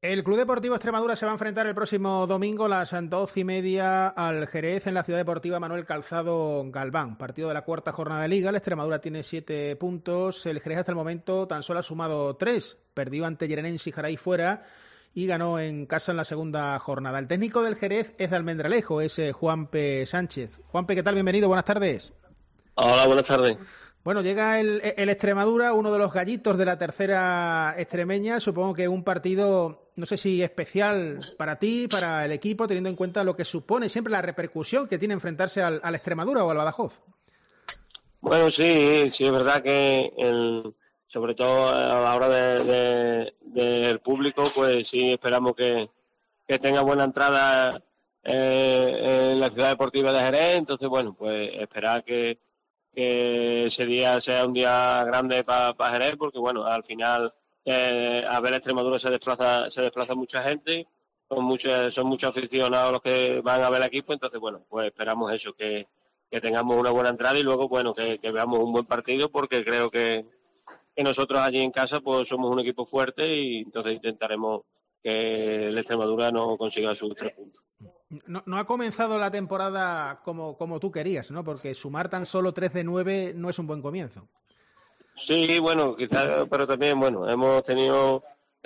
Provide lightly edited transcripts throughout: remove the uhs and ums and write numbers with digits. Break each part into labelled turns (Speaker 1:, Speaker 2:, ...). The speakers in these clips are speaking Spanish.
Speaker 1: El Club Deportivo Extremadura se va a enfrentar el próximo domingo a las 12:30 al Jerez en la Ciudad Deportiva Manuel Calzado Galván. Partido de la cuarta jornada de Liga. El Extremadura tiene 7 puntos. El Jerez hasta el momento tan solo ha sumado 3. Perdió ante Yerenense y Jaraí fuera y ganó en casa en la segunda jornada. El técnico del Jerez es de Almendralejo, es Juanpe Sánchez. Juanpe, ¿qué tal? Bienvenido, buenas tardes.
Speaker 2: Hola, buenas tardes.
Speaker 1: Bueno, llega el Extremadura, uno de los gallitos de la tercera extremeña. Supongo que un partido, no sé si especial para ti, para el equipo, teniendo en cuenta lo que supone siempre la repercusión que tiene enfrentarse al Extremadura o al Badajoz.
Speaker 2: Bueno, sí, es verdad que sobre todo a la hora del público, pues sí esperamos que tenga buena entrada en la ciudad deportiva de Jerez. Entonces, bueno, pues esperar que ese día sea un día grande para Jerez, porque bueno, al final a ver Extremadura se desplaza mucha gente, son muchos aficionados los que van a ver el equipo. Entonces bueno, pues esperamos eso, que tengamos una buena entrada y luego bueno, que veamos un buen partido, porque creo que nosotros allí en casa pues somos un equipo fuerte y entonces intentaremos que el Extremadura no consiga sus 3 puntos.
Speaker 1: No ha comenzado la temporada como tú querías, ¿no? Porque sumar tan solo 3 de 9 no es un buen comienzo.
Speaker 2: Sí, bueno, quizás, pero también, bueno, hemos tenido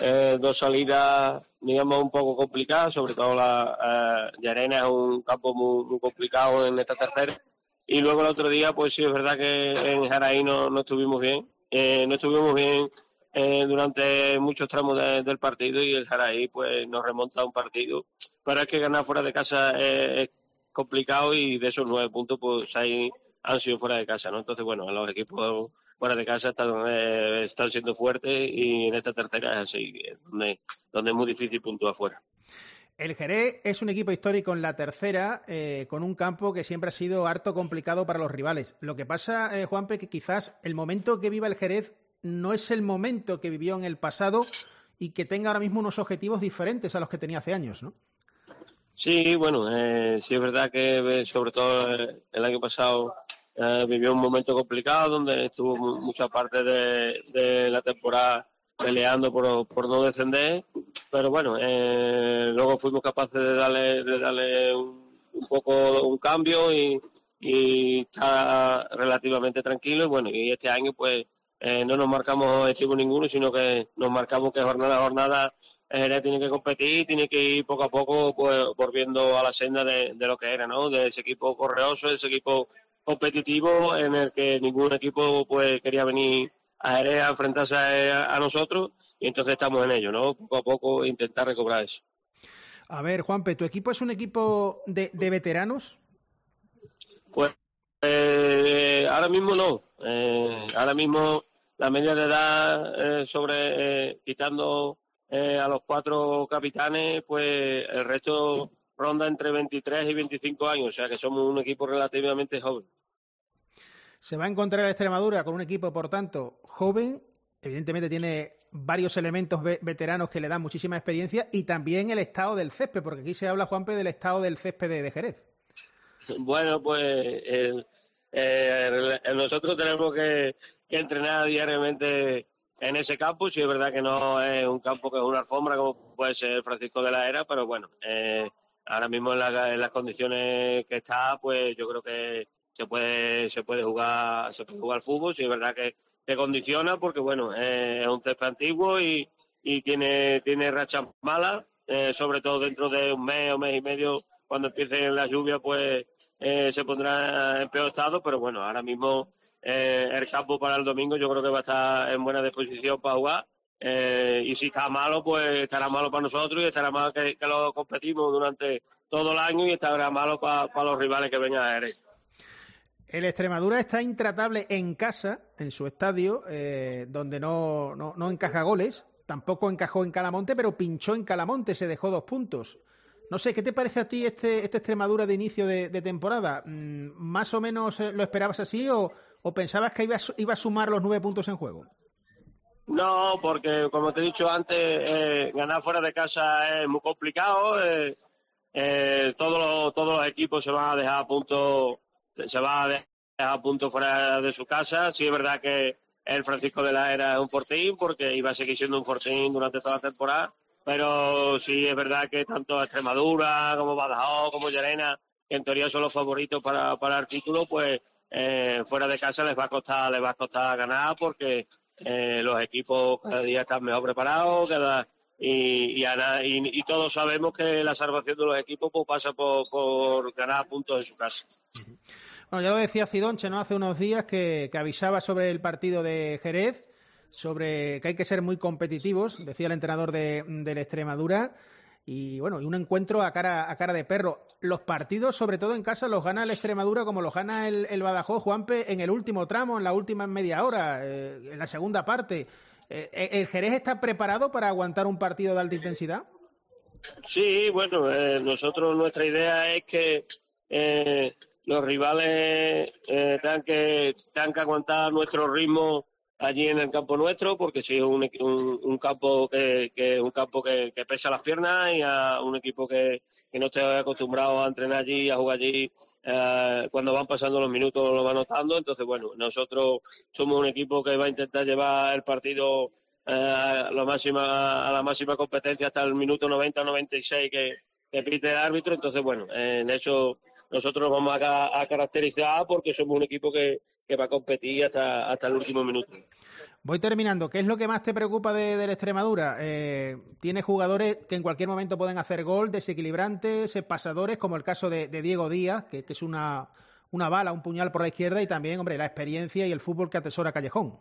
Speaker 2: 2 salidas, digamos, un poco complicadas, sobre todo la Llarena es un campo muy complicado en esta tercera. Y luego el otro día, pues sí, es verdad que en Jaraí no estuvimos bien. No estuvimos bien durante muchos tramos del partido, y el Jaraí pues nos remonta a un partido. Pero es que ganar fuera de casa es complicado, y de esos 9 puntos pues 6 han sido fuera de casa, ¿no? Entonces, bueno, los equipos fuera de casa están siendo fuertes, y en esta tercera es así, donde es muy difícil puntuar afuera.
Speaker 1: El Jerez es un equipo histórico en la tercera, con un campo que siempre ha sido harto complicado para los rivales. Lo que pasa, Juanpe, que quizás el momento que viva el Jerez no es el momento que vivió en el pasado y que tenga ahora mismo unos objetivos diferentes a los que tenía hace años, ¿no?
Speaker 2: Sí, bueno, sí es verdad que sobre todo el año pasado vivió un momento complicado donde estuvo mucha parte de la temporada peleando por no descender, pero bueno, luego fuimos capaces de darle un poco un cambio, y está relativamente tranquilo. Y bueno, y este año pues no nos marcamos objetivo ninguno, sino que nos marcamos que jornada a jornada Jerez tiene que competir, tiene que ir poco a poco pues volviendo a la senda de lo que era, ¿no? De ese equipo correoso, de ese equipo competitivo en el que ningún equipo pues quería venir a Jerez a enfrentarse a nosotros, y entonces estamos en ello, ¿no? Poco a poco intentar recobrar eso.
Speaker 1: A ver, Juanpe, ¿tu equipo es un equipo de veteranos?
Speaker 2: Pues ahora mismo no. Ahora mismo la media de edad quitando a los 4 capitanes, pues el resto ronda entre 23 y 25 años, o sea que somos un equipo relativamente joven.
Speaker 1: Se va a encontrar la Extremadura con un equipo, por tanto, joven. Evidentemente tiene varios elementos veteranos que le dan muchísima experiencia, y también el estado del césped, porque aquí se habla, Juanpe, del estado del césped de Jerez.
Speaker 2: Bueno, pues nosotros tenemos que entrenar diariamente en ese campo. Sí es verdad que no es un campo que es una alfombra como puede ser el Francisco de la Era, pero bueno, ahora mismo en las condiciones que está, pues yo creo que se puede jugar fútbol. Sí es verdad que condiciona, porque bueno, es un césped antiguo y tiene rachas malas, sobre todo dentro de un mes o mes y medio, cuando empiecen las lluvias, pues se pondrá en peor estado. Pero bueno, ahora mismo el campo para el domingo yo creo que va a estar en buena disposición para jugar, y si está malo, pues estará malo para nosotros, y estará malo que lo competimos durante todo el año, y estará malo para los rivales que vengan a Jerez.
Speaker 1: El Extremadura está intratable en casa, en su estadio, donde no encaja goles. Tampoco encajó en Calamonte, pero pinchó en Calamonte, se dejó 2 puntos. No sé, ¿qué te parece a ti este Extremadura de inicio de temporada? ¿Más o menos lo esperabas así o pensabas que iba a sumar los 9 puntos en juego?
Speaker 2: No, porque como te he dicho antes, ganar fuera de casa es muy complicado. Todos los equipos se van a dejar a punto fuera de su casa. Sí es verdad que el Francisco de la Era es un fortín, porque iba a seguir siendo un fortín durante toda la temporada. pero sí es verdad que tanto Extremadura como Badajoz como Llerena, que en teoría son los favoritos para el título, pues fuera de casa les va a costar ganar, porque los equipos cada día están mejor preparados, y todos sabemos que la salvación de los equipos pues pasa por ganar puntos en su casa.
Speaker 1: Bueno, ya lo decía Cidonche, ¿no?, hace unos días que avisaba sobre el partido de Jerez, sobre que hay que ser muy competitivos, decía el entrenador del Extremadura, y bueno, y un encuentro a cara de perro. Los partidos, sobre todo en casa, los gana el Extremadura como los gana el Badajoz, Juanpe, en el último tramo, en la última media hora, en la segunda parte. ¿El Jerez está preparado para aguantar un partido de alta intensidad?
Speaker 2: Sí, bueno, nuestra idea es que los rivales tengan que aguantar nuestro ritmo allí en el campo nuestro, porque sí es un campo que pesa las piernas, y a un equipo que no esté acostumbrado a entrenar allí, a jugar allí, cuando van pasando los minutos lo va notando. Entonces, bueno, nosotros somos un equipo que va a intentar llevar el partido a la máxima competencia hasta el minuto 90-96 que pite el árbitro. Entonces, bueno, en eso nosotros nos vamos a caracterizar, porque somos un equipo que va a competir hasta el último minuto.
Speaker 1: Voy terminando. ¿Qué es lo que más te preocupa del Extremadura? Tiene jugadores que en cualquier momento pueden hacer gol, desequilibrantes, pasadores, como el caso de Diego Díaz, que es una bala, un puñal por la izquierda, y también, hombre, la experiencia y el fútbol que atesora Callejón.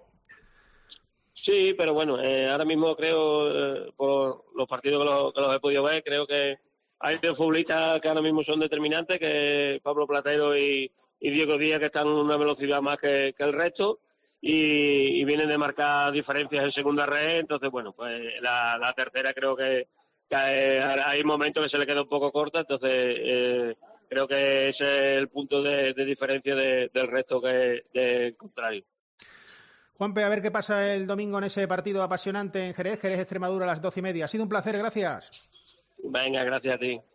Speaker 2: Sí, pero bueno, ahora mismo creo, por los partidos que los he podido ver, creo que hay dos futbolistas que ahora mismo son determinantes, que Pablo Platero y Diego Díaz, que están en una velocidad más que el resto, y vienen de marcar diferencias en segunda red. Entonces, bueno, pues la tercera creo que hay momentos que se le queda un poco corta. Entonces, creo que ese es el punto de diferencia del resto del contrario.
Speaker 1: Juanpe, a ver qué pasa el domingo en ese partido apasionante en Jerez Extremadura a las 12:30. Ha sido un placer, gracias.
Speaker 2: Venga, gracias a ti.